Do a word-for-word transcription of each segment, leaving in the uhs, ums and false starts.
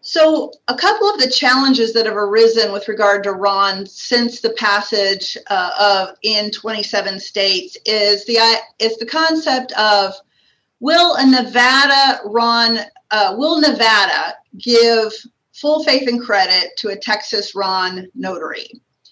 So a couple of the challenges that have arisen with regard to RON since the passage uh, of in twenty-seven states is the is the concept of, will a Nevada RON, uh, will Nevada give full faith and credit to a Texas RON notary?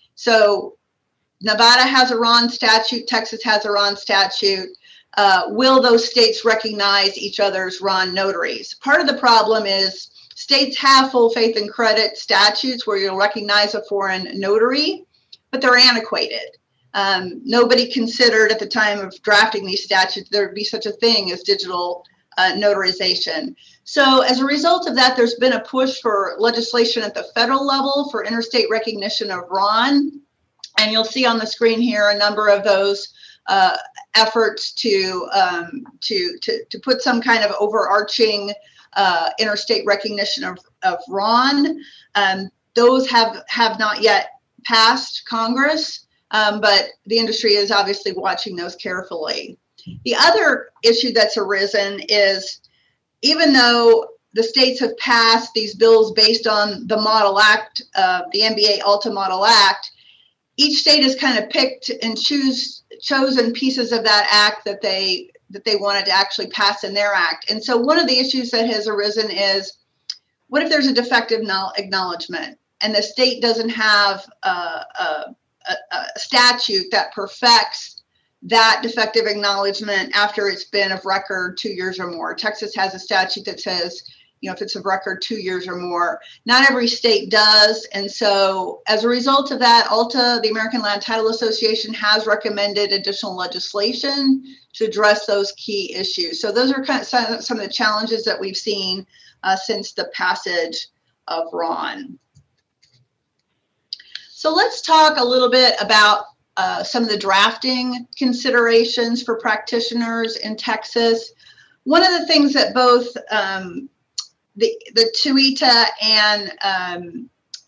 So Nevada has a RON statute, Texas has a RON statute. Uh, will those states recognize each other's RON notaries? Part of the problem is states have full faith and credit statutes where you'll recognize a foreign notary, but they're antiquated. Um, nobody considered at the time of drafting these statutes there would be such a thing as digital uh, notarization. So as a result of that, there's been a push for legislation at the federal level for interstate recognition of RON. And you'll see on the screen here a number of those uh, efforts to, um, to, to, to put some kind of overarching Uh, interstate recognition of, of RON. Um, those have, have not yet passed Congress, um, but the industry is obviously watching those carefully. The other issue that's arisen is, even though the states have passed these bills based on the Model Act, uh, the N B A Alta Model Act, each state has kind of picked and choose, chosen pieces of that act that they that they wanted to actually pass in their act. And so one of the issues that has arisen is, what if there's a defective acknowledgement and the state doesn't have a, a, a statute that perfects that defective acknowledgement after it's been of record two years or more? Texas has a statute that says, you know, if it's of record two years or more. Not every state does. And so as a result of that, ALTA, the American Land Title Association, has recommended additional legislation to address those key issues. So those are kind of some of the challenges that we've seen uh, since the passage of RON. So let's talk a little bit about uh, some of the drafting considerations for practitioners in Texas. One of the things that both um, the, the TUITA and um,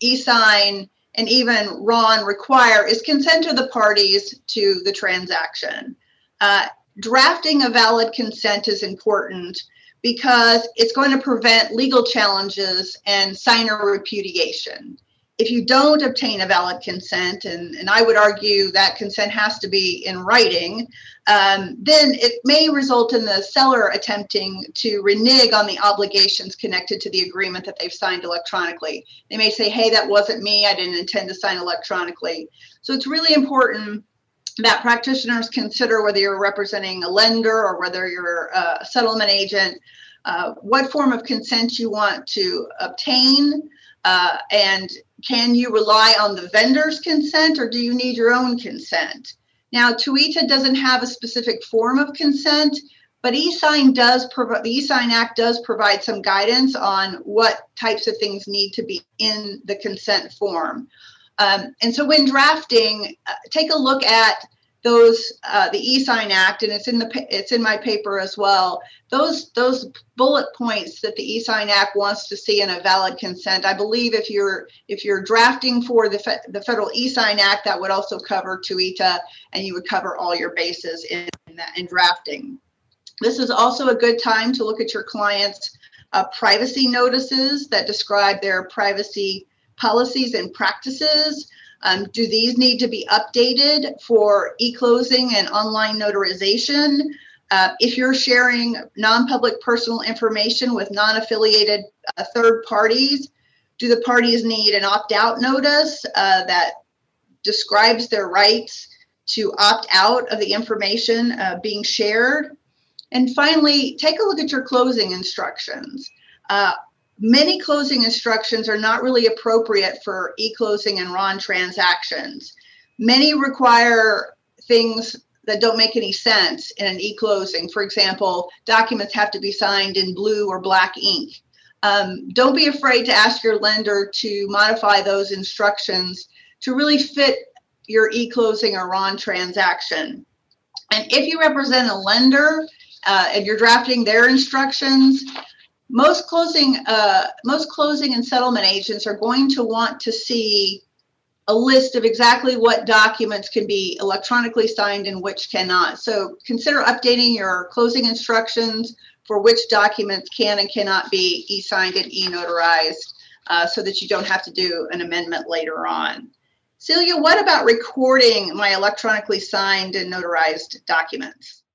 e-sign and even RON require is consent of the parties to the transaction. Uh, drafting a valid consent is important because it's going to prevent legal challenges and signer repudiation. If you don't obtain a valid consent, and, and I would argue that consent has to be in writing, um, then it may result in the seller attempting to renege on the obligations connected to the agreement that they've signed electronically. They may say, hey, that wasn't me, I didn't intend to sign electronically. So it's really important that practitioners consider whether you're representing a lender or whether you're a settlement agent, uh, what form of consent you want to obtain, uh, and can you rely on the vendor's consent or do you need your own consent? Now, TUITA doesn't have a specific form of consent, but e-sign does provide, the e-sign Act does provide some guidance on what types of things need to be in the consent form. Um, and so when drafting, uh, take a look at those, uh, the e-sign Act, and it's in the it's in my paper as well. Those those bullet points that the e-sign Act wants to see in a valid consent. I believe if you're if you're drafting for the fe the Federal e-sign Act, that would also cover TUITA, and you would cover all your bases in in, that, in drafting. This is also a good time to look at your client's uh, privacy notices that describe their privacy policies and practices. Um, do these need to be updated for e-closing and online notarization? Uh, if you're sharing non-public personal information with non-affiliated uh, third parties, do the parties need an opt-out notice uh, that describes their rights to opt out of the information uh, being shared? And finally, take a look at your closing instructions. Uh, Many closing instructions are not really appropriate for e-closing and RON transactions. Many require things that don't make any sense in an e-closing. For example, documents have to be signed in blue or black ink. Um, don't be afraid to ask your lender to modify those instructions to really fit your e-closing or RON transaction. And if you represent a lender uh, and you're drafting their instructions, Most closing, uh, most closing and settlement agents are going to want to see a list of exactly what documents can be electronically signed and which cannot. So consider updating your closing instructions for which documents can and cannot be e-signed and e-notarized uh, so that you don't have to do an amendment later on. Celia, what about recording my electronically signed and notarized documents?